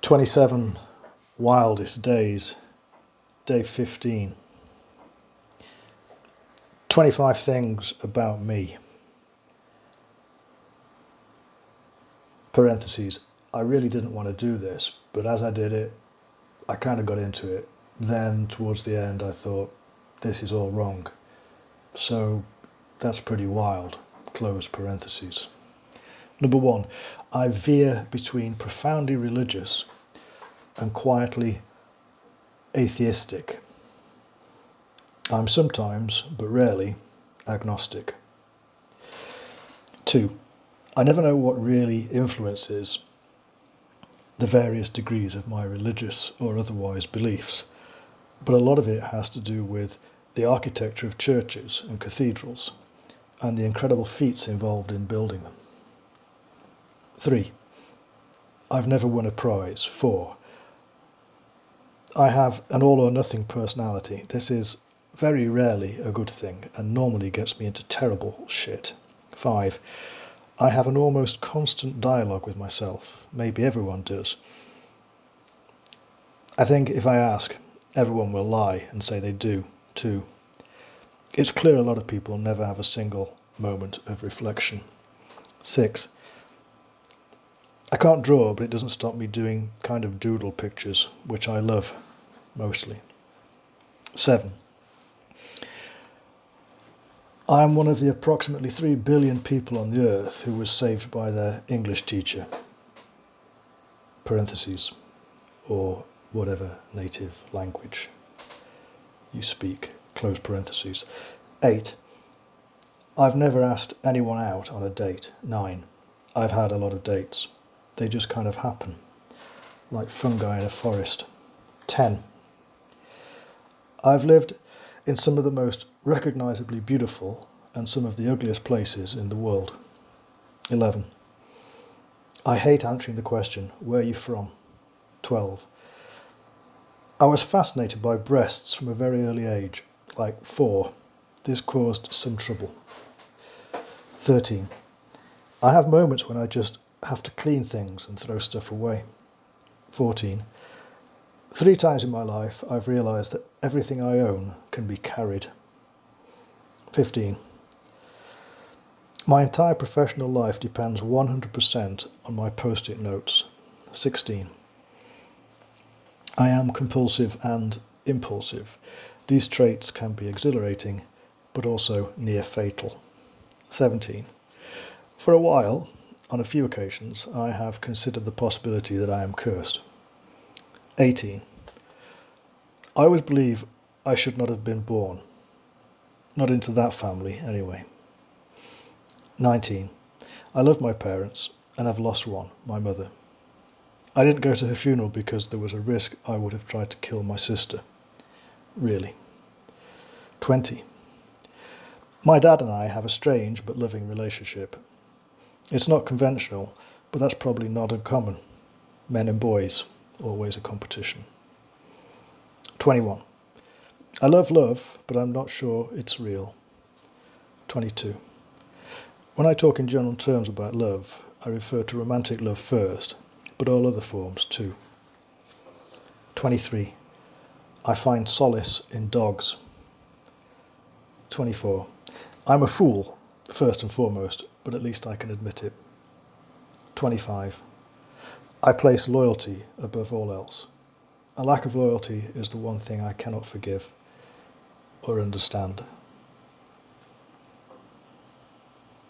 27 wildest days, day 15. 25 things about me. Parentheses, I really didn't want to do this, but as I did it, I kind of got into it. Then towards the end I thought, this is all wrong. So that's pretty wild. Close parentheses. Number 1, I veer between profoundly religious and quietly atheistic. I'm sometimes, but rarely, agnostic. 2, I never know what really influences the various degrees of my religious or otherwise beliefs, but a lot of it has to do with the architecture of churches and cathedrals and the incredible feats involved in building them. 3, I've never won a prize. 4, I have an all or nothing personality. This is very rarely a good thing and normally gets me into terrible shit. 5, I have an almost constant dialogue with myself. Maybe everyone does. I think if I ask, everyone will lie and say they do too. It's clear a lot of people never have a single moment of reflection. 6, I can't draw, but it doesn't stop me doing kind of doodle pictures, which I love, mostly. 7, I'm one of the approximately 3 billion people on the earth who was saved by their English teacher, parentheses, or whatever native language you speak, close parentheses. 8, I've never asked anyone out on a date. 9, I've had a lot of dates. They just kind of happen, like fungi in a forest. 10, I've lived in some of the most recognisably beautiful and some of the ugliest places in the world. 11, I hate answering the question, where are you from? 12, I was fascinated by breasts from a very early age, like 4. This caused some trouble. 13, I have moments when I just have to clean things and throw stuff away. 14, 3 times in my life I've realised that everything I own can be carried. 15, my entire professional life depends 100% on my post-it notes. 16, I am compulsive and impulsive. These traits can be exhilarating, but also near fatal. 17, for a while, on a few occasions, I have considered the possibility that I am cursed. 18, I always believe I should not have been born. Not into that family, anyway. 19, I love my parents and have lost one, my mother. I didn't go to her funeral because there was a risk I would have tried to kill my sister. Really. 20, my dad and I have a strange but loving relationship. It's not conventional, but that's probably not uncommon. Men and boys, always a competition. 21, I love love, but I'm not sure it's real. 22, when I talk in general terms about love, I refer to romantic love first, but all other forms too. 23, I find solace in dogs. 24, I'm a fool, first and foremost, but at least I can admit it. 25, I place loyalty above all else. A lack of loyalty is the one thing I cannot forgive or understand.